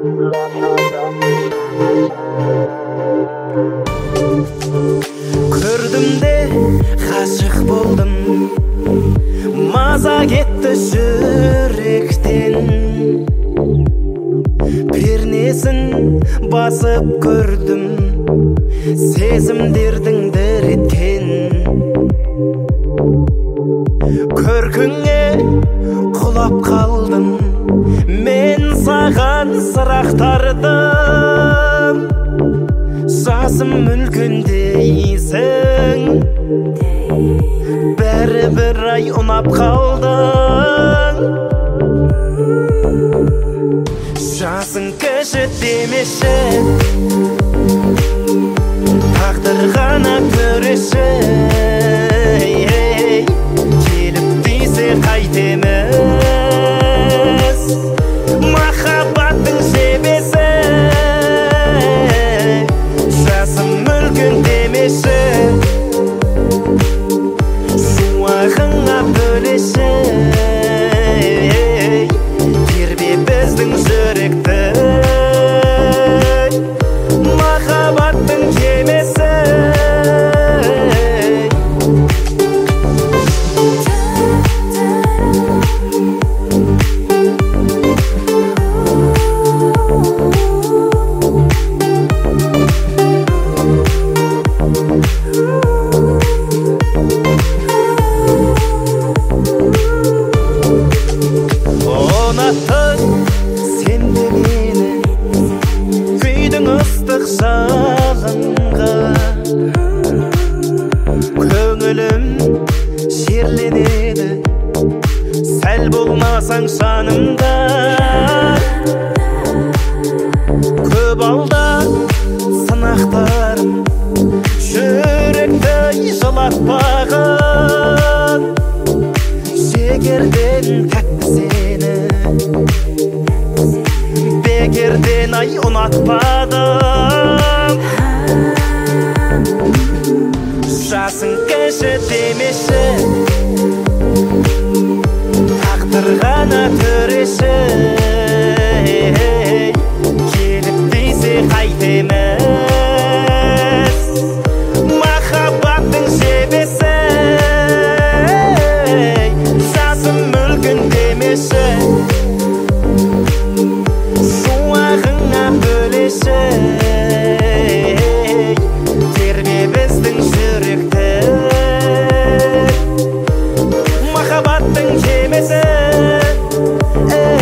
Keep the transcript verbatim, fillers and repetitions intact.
Көрдім де ғашық болдым, маза кетті жүректен. Пернесін басып көрдім, сезімдердің діреткен. Көркіңе құлап қалдым, мен саған сұрақтардым. Жасым үлкендейсің, бәрібір ай ұнап қалдың. Жасың кіші демеші, тағдыр ғана көреші. Келіп дейсе қайтеміз, махаббаттың жебесі. Жасым мүлкін демеші, шуағыңа бөлеші. Тербе біздің жүректі, махаббаттың жемесі. Сен де мені күйдің ыстық жалынға, көңілім жерленеді, сәл болмасаң жанымда. Көп алда сынақтарым, жүректі жылатпаған. Шекерден тәтті сені, бекерден ай ұнатпадым. Жасың кіші демеші, тағдыр ғана төреші. Келіп дейсе қайтеміз, махаббаттың жебесі. Жасым мүлкін демеші, шуағыңа бөлеші. Тербе біздің жүректі, махаббаттың жемесі.